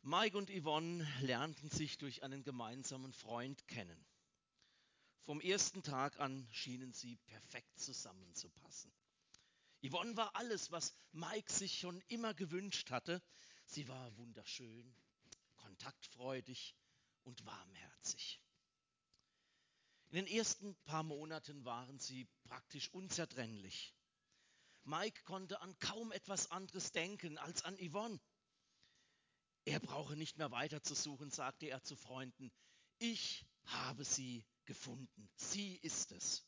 Mike und Yvonne lernten sich durch einen gemeinsamen Freund kennen. Vom ersten Tag an schienen sie perfekt zusammenzupassen. Yvonne war alles, was Mike sich schon immer gewünscht hatte. Sie war wunderschön, kontaktfreudig und warmherzig. In den ersten paar Monaten waren sie praktisch unzertrennlich. Mike konnte an kaum etwas anderes denken als an Yvonne. Er brauche nicht mehr weiterzusuchen, sagte er zu Freunden. Ich habe sie gefunden. Sie ist es.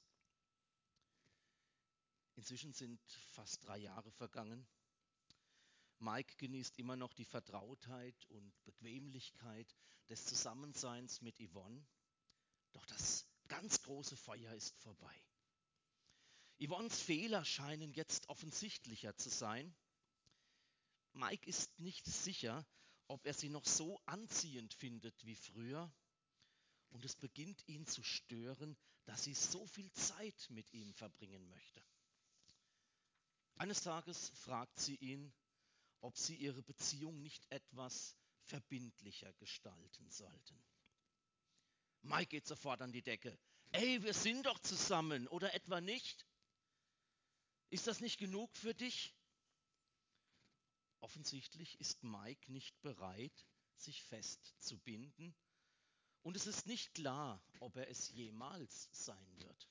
Inzwischen sind fast 3 Jahre vergangen. Mike genießt immer noch die Vertrautheit und Bequemlichkeit des Zusammenseins mit Yvonne. Doch das ganz große Feuer ist vorbei. Yvonnes Fehler scheinen jetzt offensichtlicher zu sein. Mike ist nicht sicher, ob er sie noch so anziehend findet wie früher. Und es beginnt ihn zu stören, dass sie so viel Zeit mit ihm verbringen möchte. Eines Tages fragt sie ihn, ob sie ihre Beziehung nicht etwas verbindlicher gestalten sollten. Mike geht sofort an die Decke. Ey, wir sind doch zusammen, oder etwa nicht? Ist das nicht genug für dich? Offensichtlich ist Mike nicht bereit, sich festzubinden, und es ist nicht klar, ob er es jemals sein wird.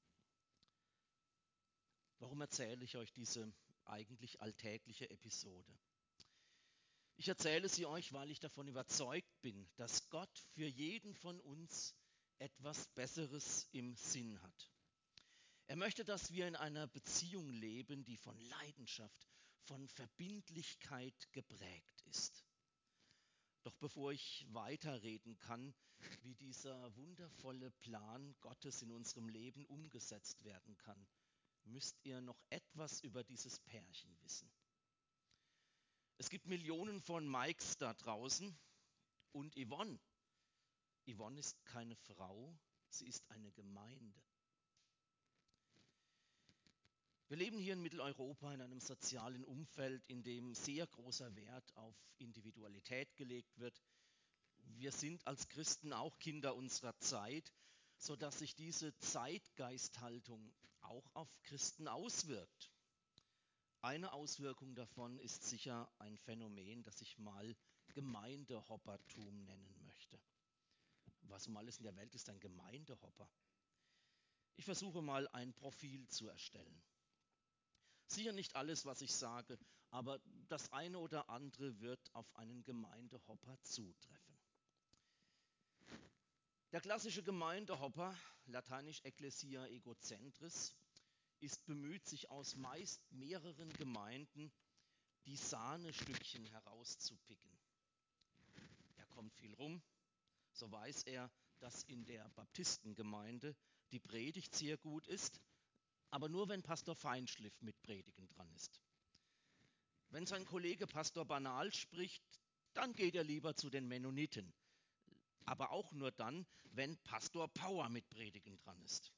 Warum erzähle ich euch diese eigentlich alltägliche Episode? Ich erzähle sie euch, weil ich davon überzeugt bin, dass Gott für jeden von uns etwas Besseres im Sinn hat. Er möchte, dass wir in einer Beziehung leben, die von Leidenschaft, von Verbindlichkeit geprägt ist. Doch bevor ich weiterreden kann, wie dieser wundervolle Plan Gottes in unserem Leben umgesetzt werden kann, müsst ihr noch etwas über dieses Pärchen wissen. Es gibt Millionen von Mikes da draußen und Yvonne. Yvonne ist keine Frau, sie ist eine Gemeinde. Wir leben hier in Mitteleuropa in einem sozialen Umfeld, in dem sehr großer Wert auf Individualität gelegt wird. Wir sind als Christen auch Kinder unserer Zeit, sodass sich diese Zeitgeisthaltung auch auf Christen auswirkt. Eine Auswirkung davon ist sicher ein Phänomen, das ich mal Gemeindehoppertum nennen möchte. Was um alles in der Welt ist ein Gemeindehopper? Ich versuche mal ein Profil zu erstellen. Sicher nicht alles, was ich sage, aber das eine oder andere wird auf einen Gemeindehopper zutreffen. Der klassische Gemeindehopper, lateinisch Ecclesia egocentris, ist bemüht, sich aus meist mehreren Gemeinden die Sahnestückchen herauszupicken. Er kommt viel rum, so weiß er, dass in der Baptistengemeinde die Predigt sehr gut ist, aber nur wenn Pastor Feinschliff mit Predigen dran ist. Wenn sein Kollege Pastor Banal spricht, dann geht er lieber zu den Mennoniten. Aber auch nur dann, wenn Pastor Power mit Predigen dran ist.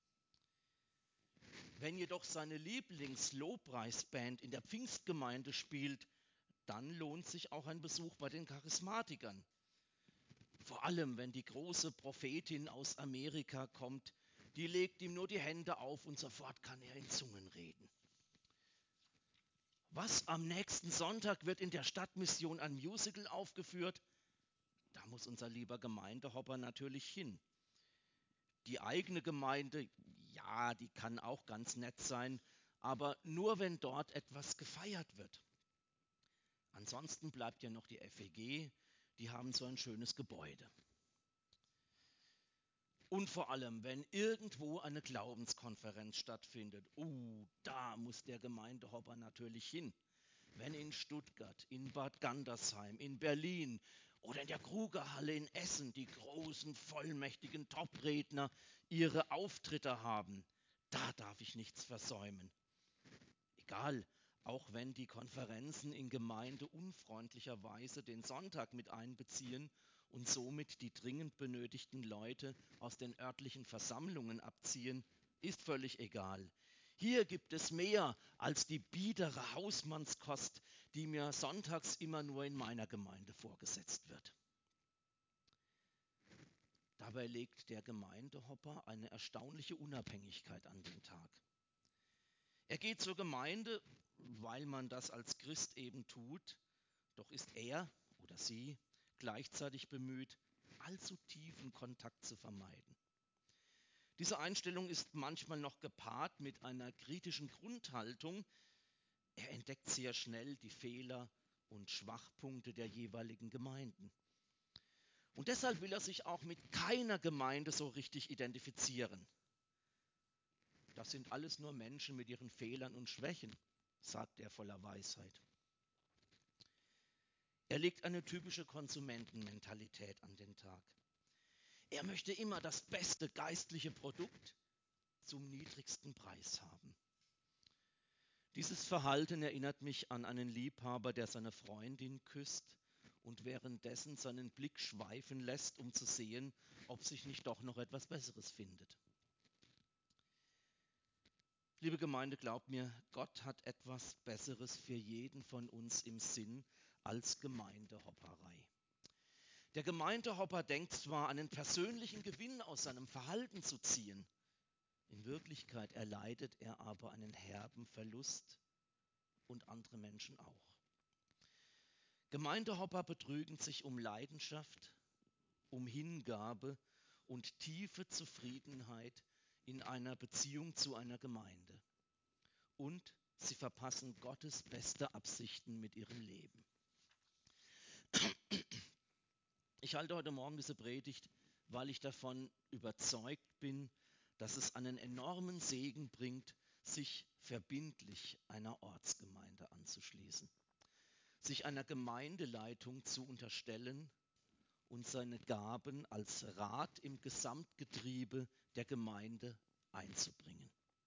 Wenn jedoch seine Lieblings-Lobpreisband in der Pfingstgemeinde spielt, dann lohnt sich auch ein Besuch bei den Charismatikern. Vor allem, wenn die große Prophetin aus Amerika kommt, die legt ihm nur die Hände auf und sofort kann er in Zungen reden. Was, am nächsten Sonntag wird in der Stadtmission ein Musical aufgeführt? Da muss unser lieber Gemeindehopper natürlich hin. Die eigene Gemeinde, ja, die kann auch ganz nett sein, aber nur wenn dort etwas gefeiert wird. Ansonsten bleibt ja noch die FEG, die haben so ein schönes Gebäude. Und vor allem, wenn irgendwo eine Glaubenskonferenz stattfindet, da muss der Gemeindehopper natürlich hin. Wenn in Stuttgart, in Bad Gandersheim, in Berlin oder in der Krugerhalle in Essen die großen, vollmächtigen Top-Redner ihre Auftritte haben, da darf ich nichts versäumen. Egal, auch wenn die Konferenzen in Gemeinde unfreundlicherweise den Sonntag mit einbeziehen und somit die dringend benötigten Leute aus den örtlichen Versammlungen abziehen, ist völlig egal. Hier gibt es mehr als die biedere Hausmannskost, die mir sonntags immer nur in meiner Gemeinde vorgesetzt wird. Dabei legt der Gemeindehopper eine erstaunliche Unabhängigkeit an den Tag. Er geht zur Gemeinde, weil man das als Christ eben tut, doch ist er oder sie gleichzeitig bemüht, allzu tiefen Kontakt zu vermeiden. Diese Einstellung ist manchmal noch gepaart mit einer kritischen Grundhaltung. Er entdeckt sehr schnell die Fehler und Schwachpunkte der jeweiligen Gemeinden. Und deshalb will er sich auch mit keiner Gemeinde so richtig identifizieren. Das sind alles nur Menschen mit ihren Fehlern und Schwächen, sagt er voller Weisheit. Er legt eine typische Konsumentenmentalität an den Tag. Er möchte immer das beste geistliche Produkt zum niedrigsten Preis haben. Dieses Verhalten erinnert mich an einen Liebhaber, der seine Freundin küsst und währenddessen seinen Blick schweifen lässt, um zu sehen, ob sich nicht doch noch etwas Besseres findet. Liebe Gemeinde, glaubt mir, Gott hat etwas Besseres für jeden von uns im Sinn als Gemeindehopperei. Der Gemeindehopper denkt zwar, einen persönlichen Gewinn aus seinem Verhalten zu ziehen, in Wirklichkeit erleidet er aber einen herben Verlust und andere Menschen auch. Gemeindehopper betrügen sich um Leidenschaft, um Hingabe und tiefe Zufriedenheit in einer Beziehung zu einer Gemeinde. Und sie verpassen Gottes beste Absichten mit ihrem Leben. Ich halte heute Morgen diese Predigt, weil ich davon überzeugt bin, dass es einen enormen Segen bringt, sich verbindlich einer Ortsgemeinde anzuschließen, sich einer Gemeindeleitung zu unterstellen und seine Gaben als Rat im Gesamtgetriebe der Gemeinde einzubringen.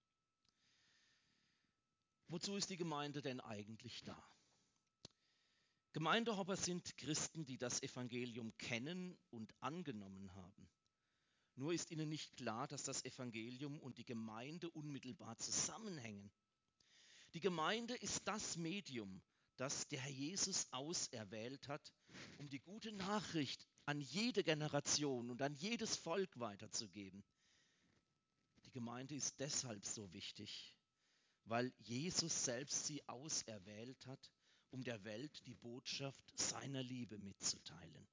Wozu ist die Gemeinde denn eigentlich da? Gemeindehopper sind Christen, die das Evangelium kennen und angenommen haben. Nur ist ihnen nicht klar, dass das Evangelium und die Gemeinde unmittelbar zusammenhängen. Die Gemeinde ist das Medium, das der Herr Jesus auserwählt hat, um die gute Nachricht an jede Generation und an jedes Volk weiterzugeben. Die Gemeinde ist deshalb so wichtig, weil Jesus selbst sie auserwählt hat, um der Welt die Botschaft seiner Liebe mitzuteilen.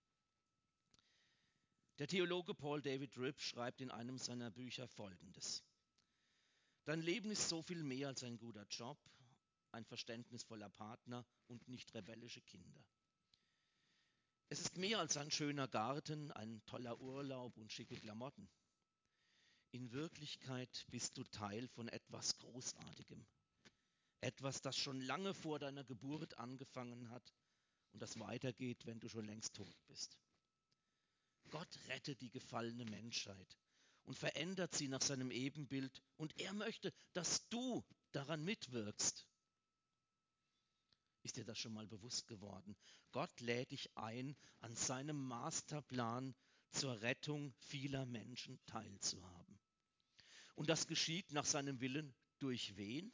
Der Theologe Paul David Tripp schreibt in einem seiner Bücher Folgendes: Dein Leben ist so viel mehr als ein guter Job, ein verständnisvoller Partner und nicht rebellische Kinder. Es ist mehr als ein schöner Garten, ein toller Urlaub und schicke Klamotten. In Wirklichkeit bist du Teil von etwas Großartigem. Etwas, das schon lange vor deiner Geburt angefangen hat und das weitergeht, wenn du schon längst tot bist. Gott rettet die gefallene Menschheit und verändert sie nach seinem Ebenbild, und er möchte, dass du daran mitwirkst. Ist dir das schon mal bewusst geworden? Gott lädt dich ein, an seinem Masterplan zur Rettung vieler Menschen teilzuhaben. Und das geschieht nach seinem Willen durch wen?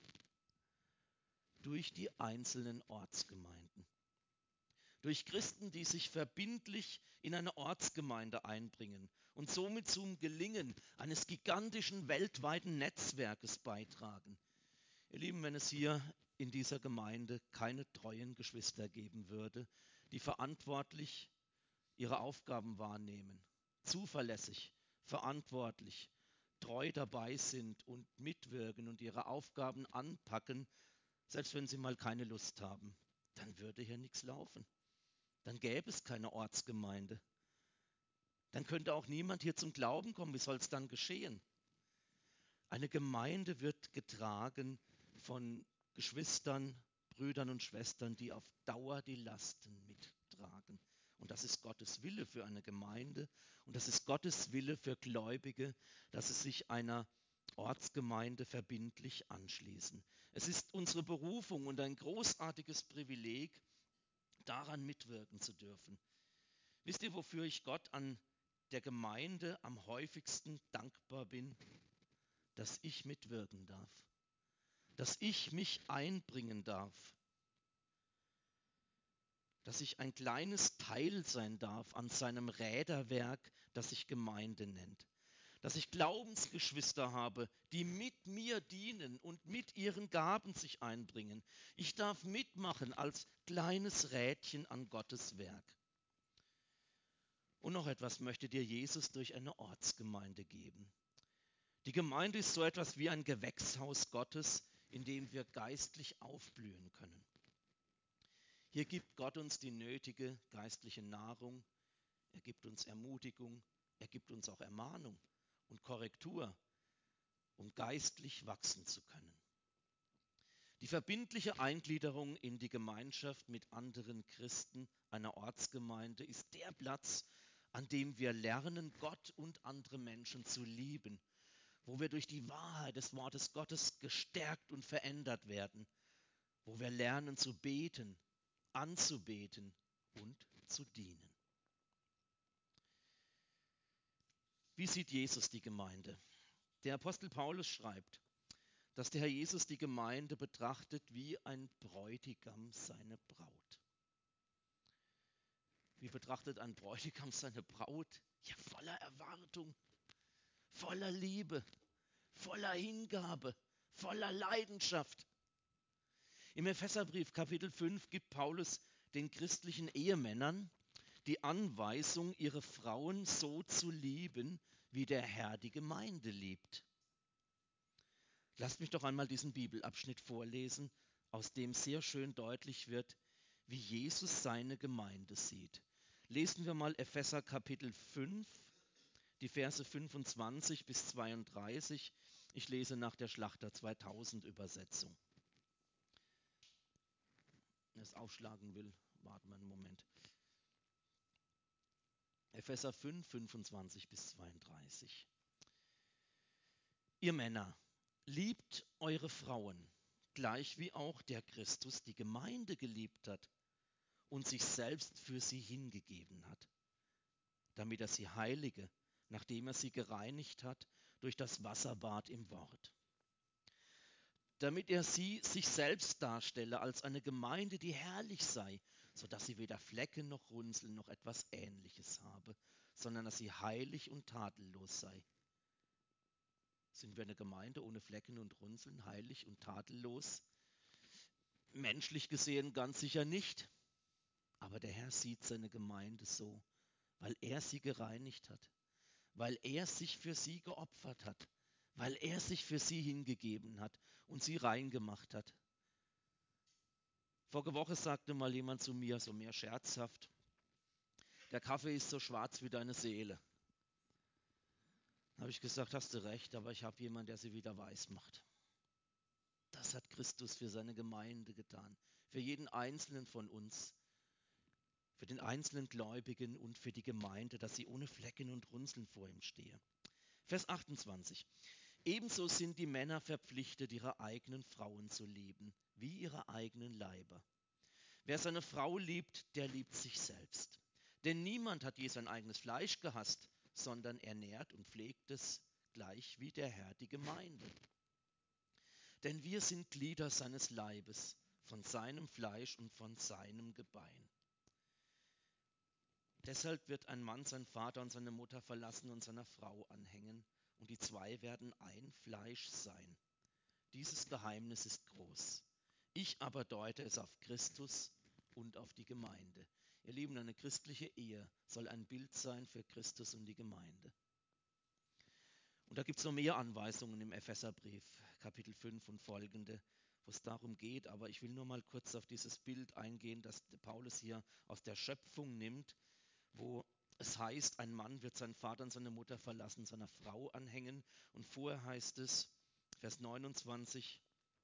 Durch die einzelnen Ortsgemeinden. Durch Christen, die sich verbindlich in eine Ortsgemeinde einbringen und somit zum Gelingen eines gigantischen weltweiten Netzwerkes beitragen. Ihr Lieben, wenn es hier in dieser Gemeinde keine treuen Geschwister geben würde, die verantwortlich ihre Aufgaben wahrnehmen, zuverlässig, verantwortlich, treu dabei sind und mitwirken und ihre Aufgaben anpacken, selbst wenn sie mal keine Lust haben, dann würde hier nichts laufen. Dann gäbe es keine Ortsgemeinde. Dann könnte auch niemand hier zum Glauben kommen. Wie soll es dann geschehen? Eine Gemeinde wird getragen von Geschwistern, Brüdern und Schwestern, die auf Dauer die Lasten mittragen. Und das ist Gottes Wille für eine Gemeinde. Und das ist Gottes Wille für Gläubige, dass sie sich einer Ortsgemeinde verbindlich anschließen. Es ist unsere Berufung und ein großartiges Privileg, daran mitwirken zu dürfen. Wisst ihr, wofür ich Gott an der Gemeinde am häufigsten dankbar bin? Dass ich mitwirken darf. dass ich mich einbringen darf, dass ich ein kleines Teil sein darf an seinem Räderwerk, das sich Gemeinde nennt. Dass ich Glaubensgeschwister habe, die mit mir dienen und mit ihren Gaben sich einbringen. Ich darf mitmachen als kleines Rädchen an Gottes Werk. Und noch etwas möchte dir Jesus durch eine Ortsgemeinde geben. Die Gemeinde ist so etwas wie ein Gewächshaus Gottes, in dem wir geistlich aufblühen können. Hier gibt Gott uns die nötige geistliche Nahrung, er gibt uns Ermutigung, er gibt uns auch Ermahnung und Korrektur, um geistlich wachsen zu können. Die verbindliche Eingliederung in die Gemeinschaft mit anderen Christen einer Ortsgemeinde ist der Platz, an dem wir lernen, Gott und andere Menschen zu lieben, wo wir durch die Wahrheit des Wortes Gottes gestärkt und verändert werden, wo wir lernen zu beten, anzubeten und zu dienen. Wie sieht Jesus die Gemeinde? Der Apostel Paulus schreibt, dass der Herr Jesus die Gemeinde betrachtet wie ein Bräutigam seine Braut. Wie betrachtet ein Bräutigam seine Braut? Ja, voller Erwartung, voller Liebe, voller Hingabe, voller Leidenschaft. Im Epheserbrief Kapitel 5 gibt Paulus den christlichen Ehemännern die Anweisung, ihre Frauen so zu lieben, wie der Herr die Gemeinde liebt. Lasst mich doch einmal diesen Bibelabschnitt vorlesen, aus dem sehr schön deutlich wird, wie Jesus seine Gemeinde sieht. Lesen wir mal Epheser Kapitel 5, die Verse 25 bis 32. Ich lese nach der Schlachter 2000 Übersetzung. Wer es aufschlagen will, warten wir einen Moment. Epheser 5, 25 bis 32. Ihr Männer, liebt eure Frauen, gleich wie auch der Christus die Gemeinde geliebt hat und sich selbst für sie hingegeben hat, damit er sie heilige, nachdem er sie gereinigt hat durch das Wasserbad im Wort. Damit er sie sich selbst darstelle als eine Gemeinde, die herrlich sei, sodass sie weder Flecken noch Runzeln noch etwas Ähnliches habe, sondern dass sie heilig und tadellos sei. Sind wir eine Gemeinde ohne Flecken und Runzeln, heilig und tadellos? Menschlich gesehen ganz sicher nicht. Aber der Herr sieht seine Gemeinde so, weil er sie gereinigt hat, weil er sich für sie geopfert hat, weil er sich für sie hingegeben hat und sie rein gemacht hat. Vorige Woche sagte mal jemand zu mir, so mehr scherzhaft, der Kaffee ist so schwarz wie deine Seele. Da habe ich gesagt, hast du recht, aber ich habe jemanden, der sie wieder weiß macht. Das hat Christus für seine Gemeinde getan, für jeden Einzelnen von uns, für den einzelnen Gläubigen und für die Gemeinde, dass sie ohne Flecken und Runzeln vor ihm stehe. Vers 28. Ebenso sind die Männer verpflichtet, ihre eigenen Frauen zu lieben, wie ihre eigenen Leiber. Wer seine Frau liebt, der liebt sich selbst. Denn niemand hat je sein eigenes Fleisch gehasst, sondern ernährt und pflegt es, gleich wie der Herr die Gemeinde. Denn wir sind Glieder seines Leibes, von seinem Fleisch und von seinem Gebein. Deshalb wird ein Mann seinen Vater und seine Mutter verlassen und seiner Frau anhängen, und die zwei werden ein Fleisch sein. Dieses Geheimnis ist groß. Ich aber deute es auf Christus und auf die Gemeinde. Ihr Lieben, eine christliche Ehe soll ein Bild sein für Christus und die Gemeinde. Und da gibt es noch mehr Anweisungen im Epheserbrief, Kapitel 5 und folgende, wo es darum geht. Aber ich will nur mal kurz auf dieses Bild eingehen, das Paulus hier aus der Schöpfung nimmt, wo es heißt, ein Mann wird seinen Vater und seine Mutter verlassen, seiner Frau anhängen. Und vorher heißt es, Vers 29,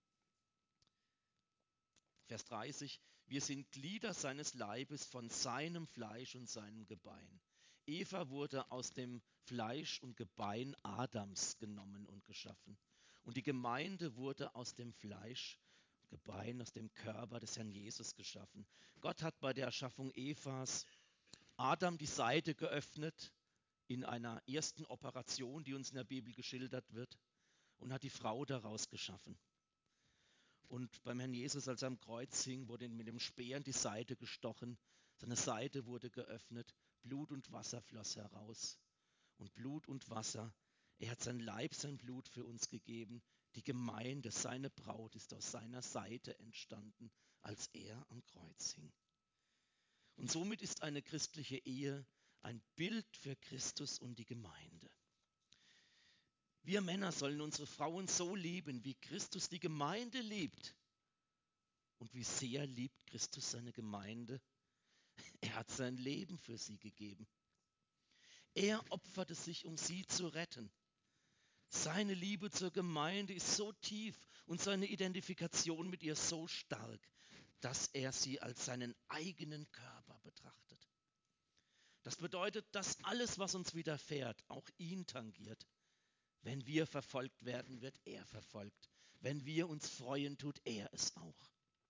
Vers 30, wir sind Glieder seines Leibes von seinem Fleisch und seinem Gebein. Eva wurde aus dem Fleisch und Gebein Adams genommen und geschaffen. Und die Gemeinde wurde aus dem Fleisch, Gebein, aus dem Körper des Herrn Jesus geschaffen. Gott hat bei der Erschaffung Evas Adam die Seite geöffnet in einer ersten Operation, die uns in der Bibel geschildert wird, und hat die Frau daraus geschaffen. Und beim Herrn Jesus, als er am Kreuz hing, wurde ihm mit dem Speer in die Seite gestochen. Seine Seite wurde geöffnet. Blut und Wasser floss heraus. Und Blut und Wasser, er hat sein Leib, sein Blut für uns gegeben. Die Gemeinde, seine Braut, ist aus seiner Seite entstanden, als er am Kreuz hing. Und somit ist eine christliche Ehe ein Bild für Christus und die Gemeinde. Wir Männer sollen unsere Frauen so lieben, wie Christus die Gemeinde liebt. Und wie sehr liebt Christus seine Gemeinde? Er hat sein Leben für sie gegeben. Er opferte sich, um sie zu retten. Seine Liebe zur Gemeinde ist so tief und seine Identifikation mit ihr so stark, dass er sie als seinen eigenen Körper betrachtet. Das bedeutet, dass alles, was uns widerfährt, auch ihn tangiert. Wenn wir verfolgt werden, wird er verfolgt. Wenn wir uns freuen, tut er es auch.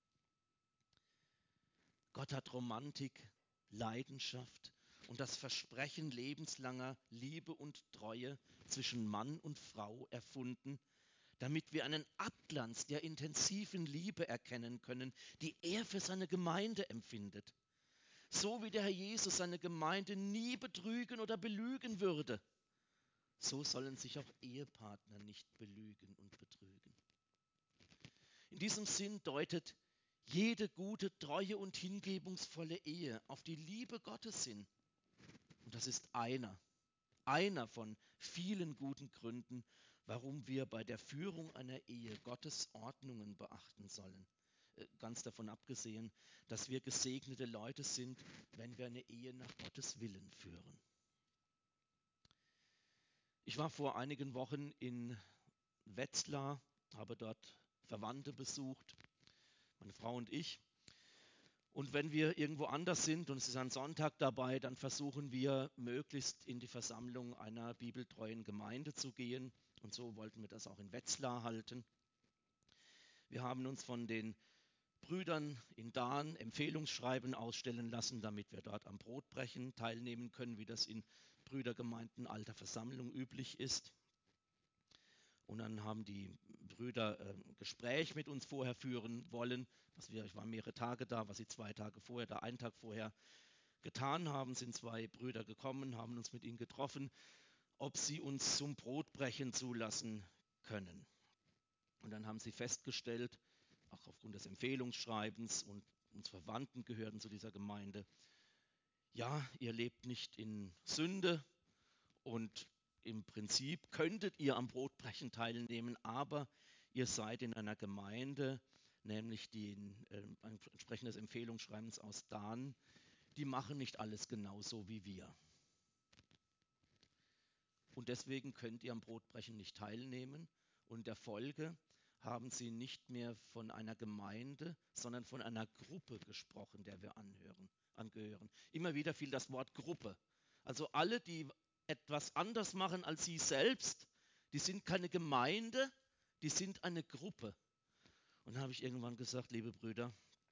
Gott hat Romantik, Leidenschaft und das Versprechen lebenslanger Liebe und Treue zwischen Mann und Frau erfunden, damit wir einen Abglanz der intensiven Liebe erkennen können, die er für seine Gemeinde empfindet. So wie der Herr Jesus seine Gemeinde nie betrügen oder belügen würde, so sollen sich auch Ehepartner nicht belügen und betrügen. In diesem Sinn deutet jede gute, treue und hingebungsvolle Ehe auf die Liebe Gottes hin. Und das ist einer von vielen guten Gründen, warum wir bei der Führung einer Ehe Gottes Ordnungen beachten sollen. Ganz davon abgesehen, dass wir gesegnete Leute sind, wenn wir eine Ehe nach Gottes Willen führen. Ich war vor einigen Wochen in Wetzlar, habe dort Verwandte besucht, meine Frau und ich. Und wenn wir irgendwo anders sind und es ist ein Sonntag dabei, dann versuchen wir möglichst in die Versammlung einer bibeltreuen Gemeinde zu gehen. Und so wollten wir das auch in Wetzlar halten. Wir haben uns von den Brüdern in Dahn Empfehlungsschreiben ausstellen lassen, damit wir dort am Brotbrechen teilnehmen können, wie das in Brüdergemeinden alter Versammlung üblich ist. Und dann haben die Brüder ein Gespräch mit uns vorher führen wollen. Ich war mehrere Tage da, was sie 2 Tage vorher, da einen Tag vorher getan haben, sind 2 Brüder gekommen, haben uns mit ihnen getroffen, ob sie uns zum Brotbrechen zulassen können. Und dann haben sie festgestellt, auch aufgrund des Empfehlungsschreibens, und uns Verwandten gehörten zu dieser Gemeinde, ja, ihr lebt nicht in Sünde und im Prinzip könntet ihr am Brotbrechen teilnehmen, aber ihr seid in einer Gemeinde, nämlich ein entsprechendes Empfehlungsschreibens aus Dahn, die machen nicht alles genauso wie wir. Und deswegen könnt ihr am Brotbrechen nicht teilnehmen. Und in der Folge haben sie nicht mehr von einer Gemeinde, sondern von einer Gruppe gesprochen, der wir angehören. Immer wieder fiel das Wort Gruppe. Also alle, die etwas anders machen als sie selbst, die sind keine Gemeinde, die sind eine Gruppe. Und dann habe ich irgendwann gesagt, liebe Brüder,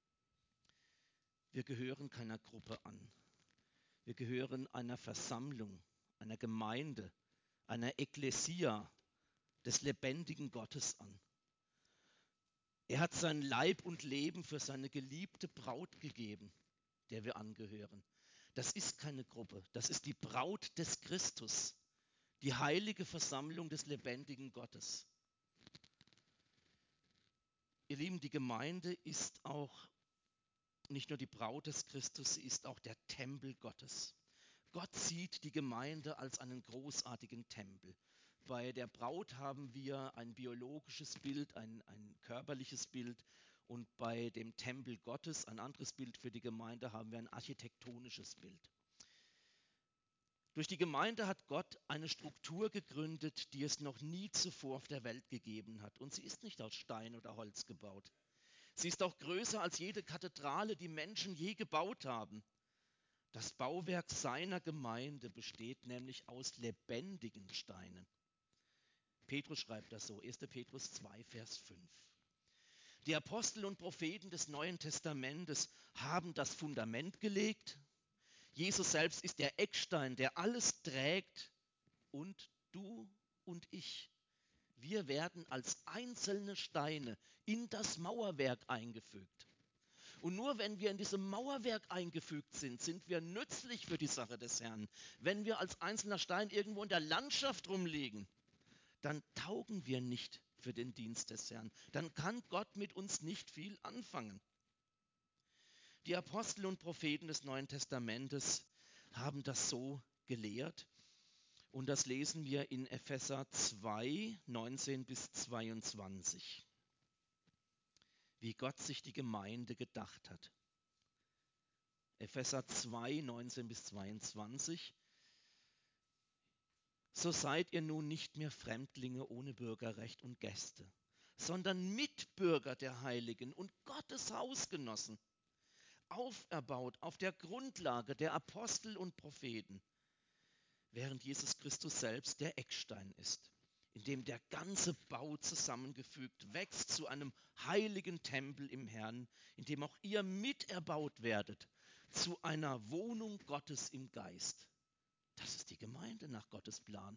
wir gehören keiner Gruppe an. Wir gehören einer Versammlung, einer Gemeinde, einer Ekklesia des lebendigen Gottes an. Er hat sein Leib und Leben für seine geliebte Braut gegeben, der wir angehören. Das ist keine Gruppe, das ist die Braut des Christus, die heilige Versammlung des lebendigen Gottes. Ihr Lieben, die Gemeinde ist auch nicht nur die Braut des Christus, sie ist auch der Tempel Gottes. Gott sieht die Gemeinde als einen großartigen Tempel. Bei der Braut haben wir ein biologisches Bild, ein körperliches Bild, und bei dem Tempel Gottes, ein anderes Bild für die Gemeinde, haben wir ein architektonisches Bild. Durch die Gemeinde hat Gott eine Struktur gegründet, die es noch nie zuvor auf der Welt gegeben hat. Und sie ist nicht aus Stein oder Holz gebaut. Sie ist auch größer als jede Kathedrale, die Menschen je gebaut haben. Das Bauwerk seiner Gemeinde besteht nämlich aus lebendigen Steinen. Petrus schreibt das so, 1. Petrus 2, Vers 5. Die Apostel und Propheten des Neuen Testamentes haben das Fundament gelegt. Jesus selbst ist der Eckstein, der alles trägt. Und du und ich, Wir werden als einzelne Steine in das Mauerwerk eingefügt. Und nur wenn wir in diesem Mauerwerk eingefügt sind, sind wir nützlich für die Sache des Herrn. Wenn wir als einzelner Stein irgendwo in der Landschaft rumliegen, dann taugen wir nicht für den Dienst des Herrn. Dann kann Gott mit uns nicht viel anfangen. Die Apostel und Propheten des Neuen Testamentes haben das so gelehrt. Und das lesen wir in Epheser 2, 19 bis 22. Wie Gott sich die Gemeinde gedacht hat. Epheser 2, 19 bis 22. So seid ihr nun nicht mehr Fremdlinge ohne Bürgerrecht und Gäste, sondern Mitbürger der Heiligen und Gottes Hausgenossen, auferbaut auf der Grundlage der Apostel und Propheten, während Jesus Christus selbst der Eckstein ist, in dem der ganze Bau zusammengefügt wächst zu einem heiligen Tempel im Herrn, in dem auch ihr miterbaut werdet, zu einer Wohnung Gottes im Geist. Das ist die Gemeinde nach Gottes Plan.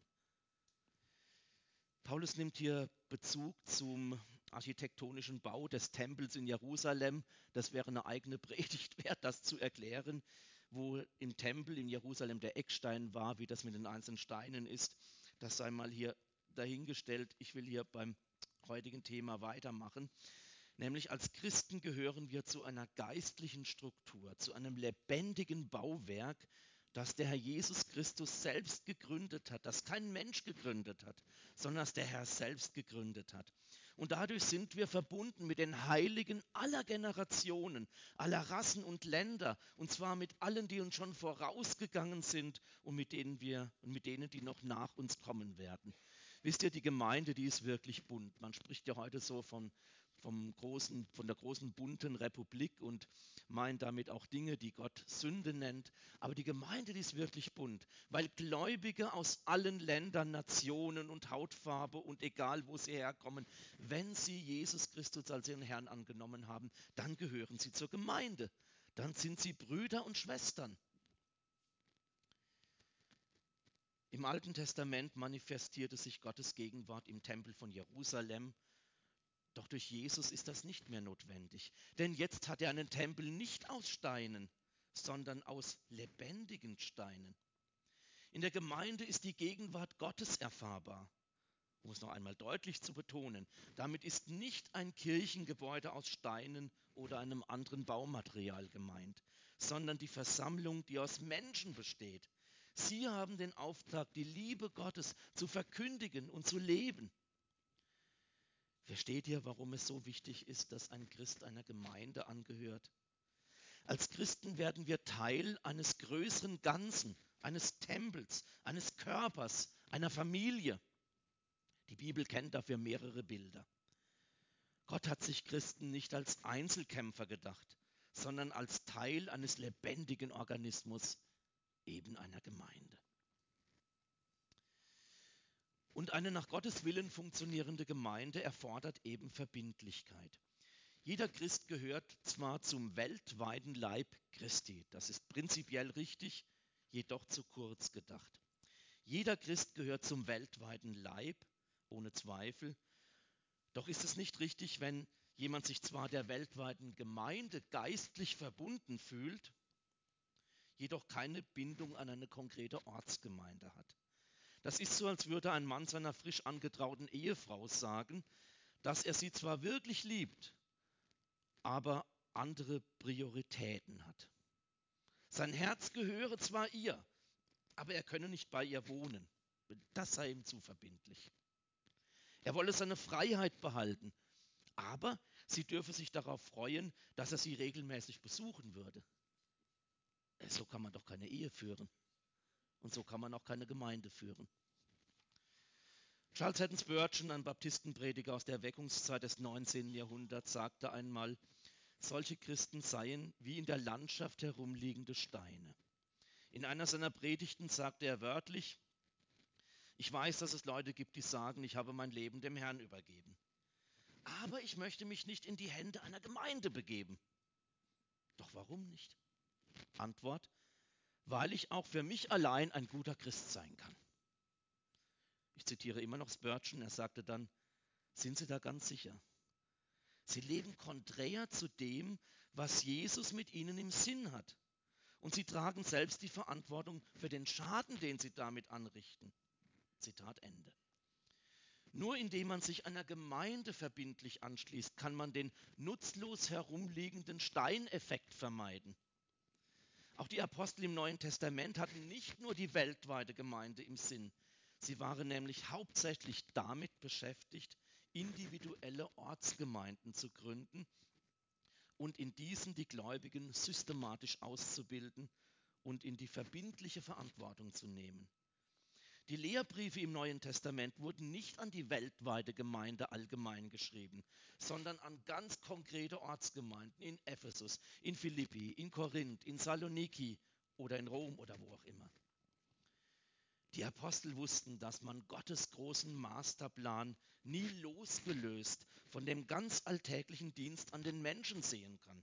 Paulus nimmt hier Bezug zum architektonischen Bau des Tempels in Jerusalem. Das wäre eine eigene Predigt wert, das zu erklären, wo im Tempel in Jerusalem der Eckstein war, wie das mit den einzelnen Steinen ist. Das sei mal hier dahingestellt. Ich will hier beim heutigen Thema weitermachen. Nämlich als Christen gehören wir zu einer geistlichen Struktur, zu einem lebendigen Bauwerk, das der Herr Jesus Christus selbst gegründet hat, das kein Mensch gegründet hat, sondern das der Herr selbst gegründet hat. Und dadurch sind wir verbunden mit den Heiligen aller Generationen, aller Rassen und Länder, und zwar mit allen, die uns schon vorausgegangen sind und mit denen, die noch nach uns kommen werden. Wisst ihr, die Gemeinde, die ist wirklich bunt. Man spricht ja heute so von der großen bunten Republik und meint damit auch Dinge, die Gott Sünde nennt. Aber die Gemeinde, die ist wirklich bunt, weil Gläubige aus allen Ländern, Nationen und Hautfarbe und egal, wo sie herkommen, wenn sie Jesus Christus als ihren Herrn angenommen haben, dann gehören sie zur Gemeinde. Dann sind sie Brüder und Schwestern. Im Alten Testament manifestierte sich Gottes Gegenwart im Tempel von Jerusalem. Doch durch Jesus ist das nicht mehr notwendig. Denn jetzt hat er einen Tempel nicht aus Steinen, sondern aus lebendigen Steinen. In der Gemeinde ist die Gegenwart Gottes erfahrbar. Um es noch einmal deutlich zu betonen, damit ist nicht ein Kirchengebäude aus Steinen oder einem anderen Baumaterial gemeint, sondern die Versammlung, die aus Menschen besteht. Sie haben den Auftrag, die Liebe Gottes zu verkündigen und zu leben. Versteht ihr, warum es so wichtig ist, dass ein Christ einer Gemeinde angehört? Als Christen werden wir Teil eines größeren Ganzen, eines Tempels, eines Körpers, einer Familie. Die Bibel kennt dafür mehrere Bilder. Gott hat sich Christen nicht als Einzelkämpfer gedacht, sondern als Teil eines lebendigen Organismus, eben einer Gemeinde. Und eine nach Gottes Willen funktionierende Gemeinde erfordert eben Verbindlichkeit. Jeder Christ gehört zwar zum weltweiten Leib Christi, das ist prinzipiell richtig, jedoch zu kurz gedacht. Jeder Christ gehört zum weltweiten Leib, ohne Zweifel. Doch ist es nicht richtig, wenn jemand sich zwar der weltweiten Gemeinde geistlich verbunden fühlt, jedoch keine Bindung an eine konkrete Ortsgemeinde hat. Das ist so, als würde ein Mann seiner frisch angetrauten Ehefrau sagen, dass er sie zwar wirklich liebt, aber andere Prioritäten hat. Sein Herz gehöre zwar ihr, aber er könne nicht bei ihr wohnen. Das sei ihm zu verbindlich. Er wolle seine Freiheit behalten, aber sie dürfe sich darauf freuen, dass er sie regelmäßig besuchen würde. So kann man doch keine Ehe führen. Und so kann man auch keine Gemeinde führen. Charles Haddon Spurgeon, ein Baptistenprediger aus der Erweckungszeit des 19. Jahrhunderts, sagte einmal, solche Christen seien wie in der Landschaft herumliegende Steine. In einer seiner Predigten sagte er wörtlich, ich weiß, dass es Leute gibt, die sagen, ich habe mein Leben dem Herrn übergeben. Aber ich möchte mich nicht in die Hände einer Gemeinde begeben. Doch warum nicht? Antwort, weil ich auch für mich allein ein guter Christ sein kann. Ich zitiere immer noch Spurgeon, er sagte dann, sind Sie da ganz sicher? Sie leben konträr zu dem, was Jesus mit ihnen im Sinn hat. Und sie tragen selbst die Verantwortung für den Schaden, den sie damit anrichten. Zitat Ende. Nur indem man sich einer Gemeinde verbindlich anschließt, kann man den nutzlos herumliegenden Steineffekt vermeiden. Auch die Apostel im Neuen Testament hatten nicht nur die weltweite Gemeinde im Sinn. Sie waren nämlich hauptsächlich damit beschäftigt, individuelle Ortsgemeinden zu gründen und in diesen die Gläubigen systematisch auszubilden und in die verbindliche Verantwortung zu nehmen. Die Lehrbriefe im Neuen Testament wurden nicht an die weltweite Gemeinde allgemein geschrieben, sondern an ganz konkrete Ortsgemeinden in Ephesus, in Philippi, in Korinth, in Saloniki oder in Rom oder wo auch immer. Die Apostel wussten, dass man Gottes großen Masterplan nie losgelöst von dem ganz alltäglichen Dienst an den Menschen sehen kann.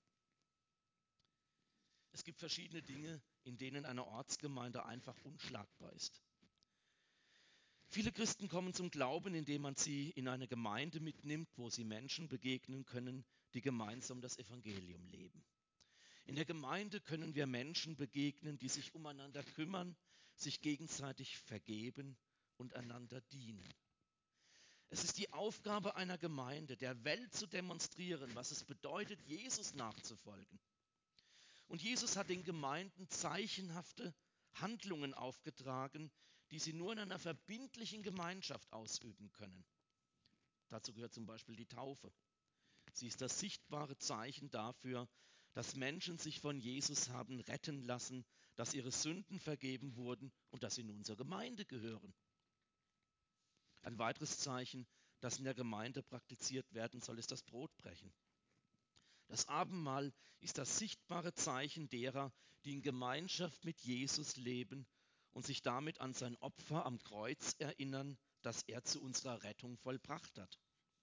Es gibt verschiedene Dinge, in denen eine Ortsgemeinde einfach unschlagbar ist. Viele Christen kommen zum Glauben, indem man sie in eine Gemeinde mitnimmt, wo sie Menschen begegnen können, die gemeinsam das Evangelium leben. In der Gemeinde können wir Menschen begegnen, die sich umeinander kümmern, sich gegenseitig vergeben und einander dienen. Es ist die Aufgabe einer Gemeinde, der Welt zu demonstrieren, was es bedeutet, Jesus nachzufolgen. Und Jesus hat den Gemeinden zeichenhafte Handlungen aufgetragen, die sie nur in einer verbindlichen Gemeinschaft ausüben können. Dazu gehört zum Beispiel die Taufe. Sie ist das sichtbare Zeichen dafür, dass Menschen sich von Jesus haben retten lassen, dass ihre Sünden vergeben wurden und dass sie nun zur Gemeinde gehören. Ein weiteres Zeichen, das in der Gemeinde praktiziert werden soll, ist das Brotbrechen. Das Abendmahl ist das sichtbare Zeichen derer, die in Gemeinschaft mit Jesus leben und sich damit an sein Opfer am Kreuz erinnern, das er zu unserer Rettung vollbracht hat.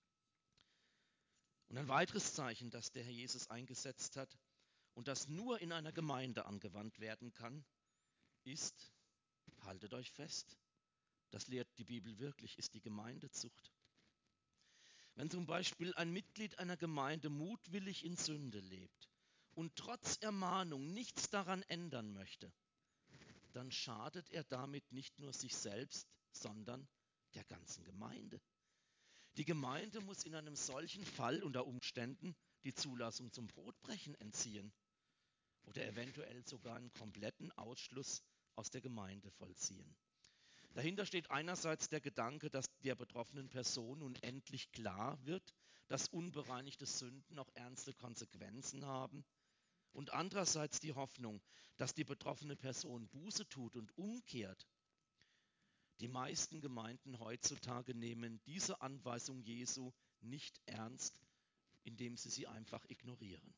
Und ein weiteres Zeichen, das der Herr Jesus eingesetzt hat und das nur in einer Gemeinde angewandt werden kann, ist, haltet euch fest, das lehrt die Bibel wirklich, ist die Gemeindezucht. Wenn zum Beispiel ein Mitglied einer Gemeinde mutwillig in Sünde lebt und trotz Ermahnung nichts daran ändern möchte, dann schadet er damit nicht nur sich selbst, sondern der ganzen Gemeinde. Die Gemeinde muss in einem solchen Fall unter Umständen die Zulassung zum Brotbrechen entziehen oder eventuell sogar einen kompletten Ausschluss aus der Gemeinde vollziehen. Dahinter steht einerseits der Gedanke, dass der betroffenen Person nun endlich klar wird, dass unbereinigte Sünden auch ernste Konsequenzen haben. Und andererseits die Hoffnung, dass die betroffene Person Buße tut und umkehrt. Die meisten Gemeinden heutzutage nehmen diese Anweisung Jesu nicht ernst, indem sie einfach ignorieren.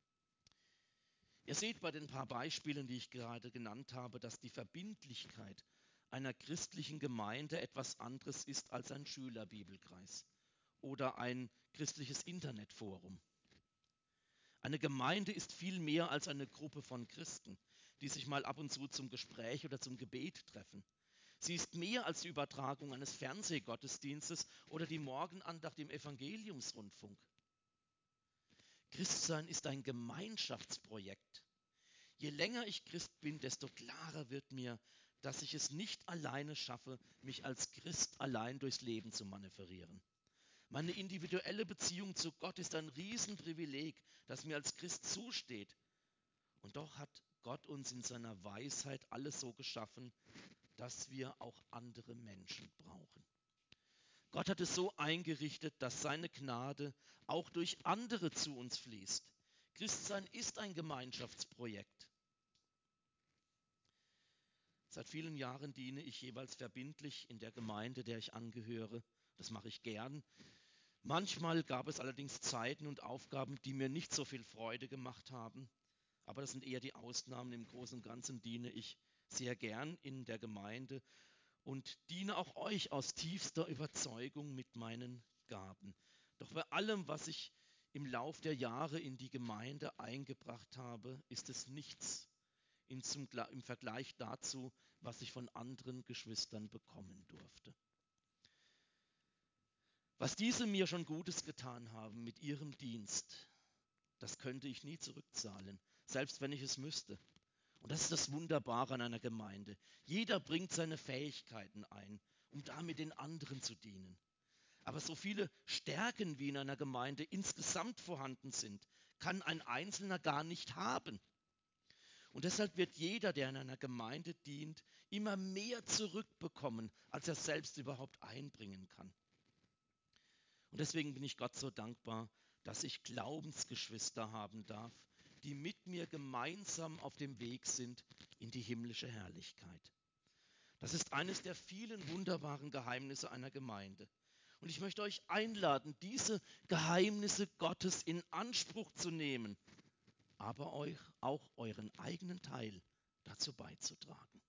Ihr seht bei den paar Beispielen, die ich gerade genannt habe, dass die Verbindlichkeit einer christlichen Gemeinde etwas anderes ist als ein Schülerbibelkreis oder ein christliches Internetforum. Eine Gemeinde ist viel mehr als eine Gruppe von Christen, die sich mal ab und zu zum Gespräch oder zum Gebet treffen. Sie ist mehr als die Übertragung eines Fernsehgottesdienstes oder die Morgenandacht im Evangeliumsrundfunk. Christsein ist ein Gemeinschaftsprojekt. Je länger ich Christ bin, desto klarer wird mir, dass ich es nicht alleine schaffe, mich als Christ allein durchs Leben zu manövrieren. Meine individuelle Beziehung zu Gott ist ein Riesenprivileg, das mir als Christ zusteht. Und doch hat Gott uns in seiner Weisheit alles so geschaffen, dass wir auch andere Menschen brauchen. Gott hat es so eingerichtet, dass seine Gnade auch durch andere zu uns fließt. Christsein ist ein Gemeinschaftsprojekt. Seit vielen Jahren diene ich jeweils verbindlich in der Gemeinde, der ich angehöre. Das mache ich gern. Manchmal gab es allerdings Zeiten und Aufgaben, die mir nicht so viel Freude gemacht haben. Aber das sind eher die Ausnahmen. Im Großen und Ganzen diene ich sehr gern in der Gemeinde und diene auch euch aus tiefster Überzeugung mit meinen Gaben. Doch bei allem, was ich im Lauf der Jahre in die Gemeinde eingebracht habe, ist es nichts im Vergleich dazu, was ich von anderen Geschwistern bekommen durfte. Was diese mir schon Gutes getan haben mit ihrem Dienst, das könnte ich nie zurückzahlen, selbst wenn ich es müsste. Und das ist das Wunderbare an einer Gemeinde. Jeder bringt seine Fähigkeiten ein, um damit den anderen zu dienen. Aber so viele Stärken, wie in einer Gemeinde insgesamt vorhanden sind, kann ein Einzelner gar nicht haben. Und deshalb wird jeder, der in einer Gemeinde dient, immer mehr zurückbekommen, als er selbst überhaupt einbringen kann. Und deswegen bin ich Gott so dankbar, dass ich Glaubensgeschwister haben darf, die mit mir gemeinsam auf dem Weg sind in die himmlische Herrlichkeit. Das ist eines der vielen wunderbaren Geheimnisse einer Gemeinde. Und ich möchte euch einladen, diese Geheimnisse Gottes in Anspruch zu nehmen, aber euch auch euren eigenen Teil dazu beizutragen.